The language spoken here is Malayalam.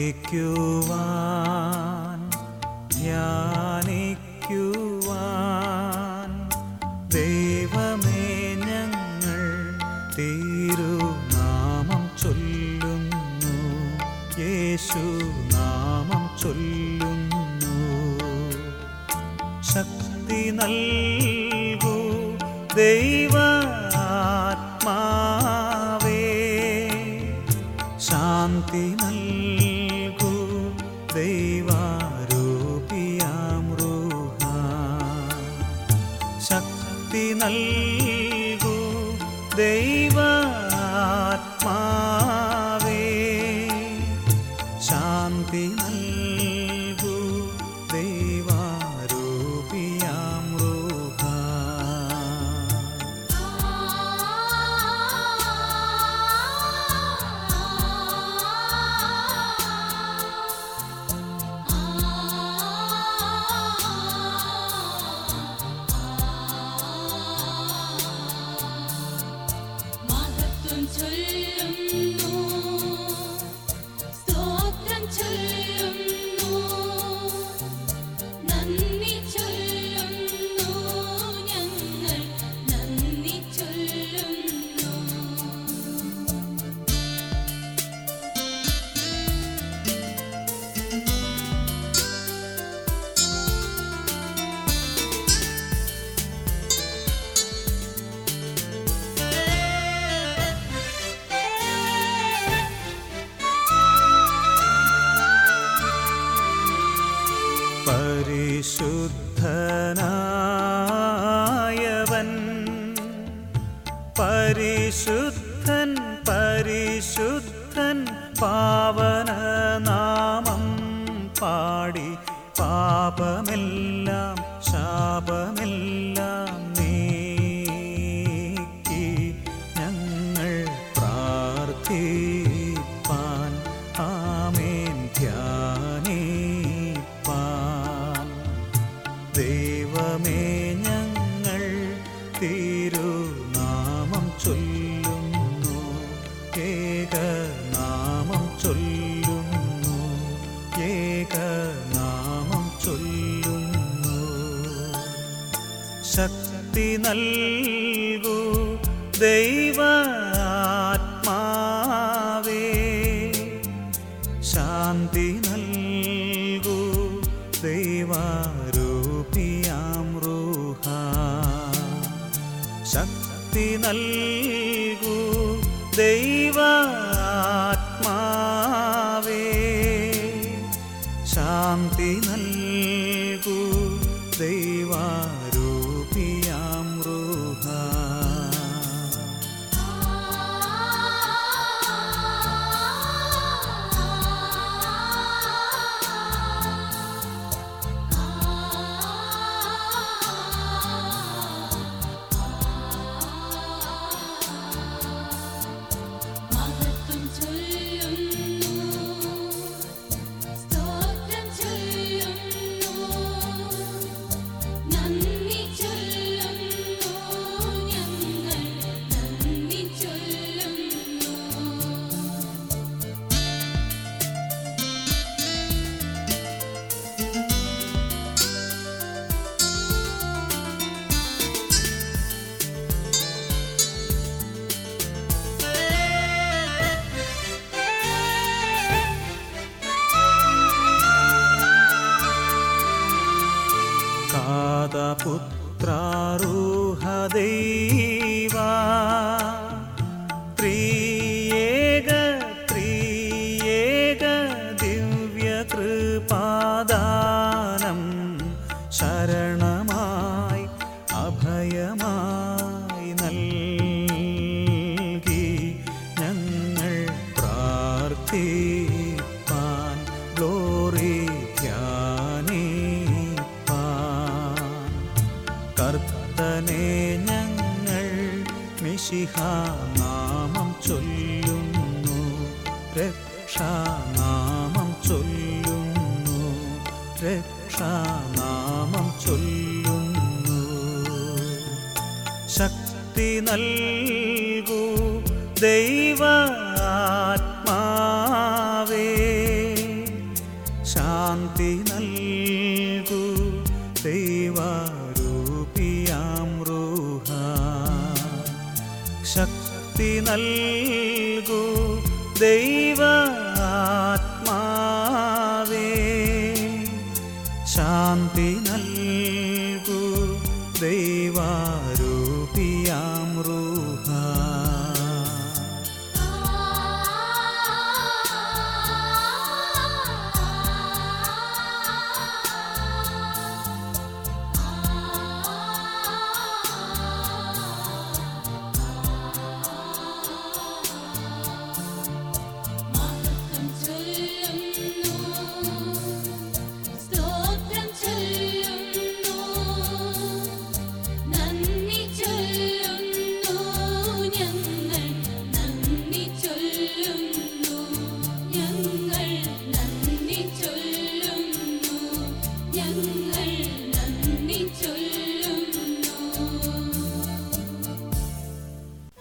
സ്തുതിക്കുവാൻ ധ്യാനിക്കുവാൻ ദൈവമേ ഞങ്ങൾ തിരുനാമം ചൊല്ലുന്നു, യേശുനാമം ചൊല്ലുന്നു. ശക്തി നൽകൂ ദൈവാത്മാവേ, ശാന്തി നൽകൂ ദൈവാരൂപിയാം റൂഹ. ശക്തി നൽകൂ ദൈവാത്മാവേ, ശാന്തി നൽകൂ ദൈവാരൂപിയാം റൂഹ. പരിശുദ്ധനായവൻ പരിശുദ്ധൻ പരിശുദ്ധൻ, പാവനനാമം പാടി പാപമെല്ലാം ശാപമെല്ലാം നീക്കി ഞങ്ങൾ പ്രാർത്ഥിപ്പാൻ ആമേൻ ധ്യാനിപ്പാൻ. ദൈവമേ ഞങ്ങൾ തിരുനാമം ചൊല്ലുന്നു, ഏകനാമം ചൊല്ലുന്നു, ഏകനാമം ചൊല്ലുന്നു. ശക്തി നൽകൂ ദൈവാത്മാവേ, ശാന്തി നൽകൂ ദൈവാരൂപിയാം റൂഹ. ശക്തി നൽകൂ ദൈവാത്മാവേ, ശാന്തി നൽകൂ ദൈവാരൂപിയാം റൂഹ. പുത്രാരൂഹദൈവാ ത്രിയേക ത്രിയേക ദിവ്യകൃപാദാനം ശരണമായി അഭയമായി നൽകി ഞങ്ങൾ പ്രാർത്ഥിപ്പാൻ ഗ്ലോറി കർത്തനെ ഞങ്ങൾ മിശിഹാനാമം ചൊല്ലുന്നു, രക്ഷാനാമം ചൊല്ലുന്നു, രക്ഷാനാമം ചൊല്ലുന്നു. ശക്തി നൽകൂ ദൈവാത്മാവേ, മുക്തി നൽകൂ ദൈവാത്മാവേ, ശാന്തി